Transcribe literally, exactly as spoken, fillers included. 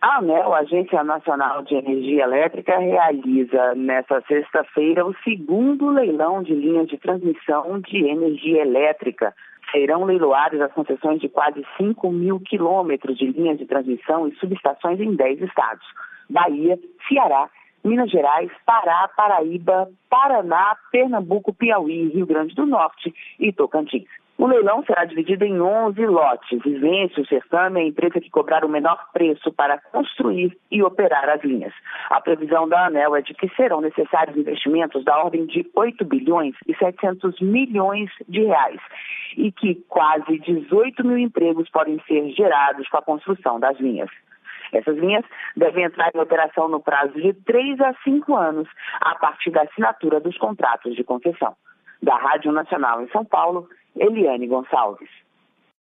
A ANEEL, a Agência Nacional de Energia Elétrica, realiza nesta sexta-feira o segundo leilão de linhas de transmissão de energia elétrica. Serão leiloadas as concessões de quase cinco mil quilômetros de linhas de transmissão e subestações em dez estados: Bahia, Ceará, Minas Gerais, Pará, Paraíba, Paraná, Pernambuco, Piauí, Rio Grande do Norte e Tocantins. O leilão será dividido em onze lotes e vence o certame a empresa que cobrar o menor preço para construir e operar as linhas. A previsão da ANEEL é de que serão necessários investimentos da ordem de oito bilhões e setecentos milhões de reais e que quase dezoito mil empregos podem ser gerados com a construção das linhas. Essas linhas devem entrar em operação no prazo de três a cinco anos, a partir da assinatura dos contratos de concessão. Da Rádio Nacional em São Paulo, Eliane Gonçalves.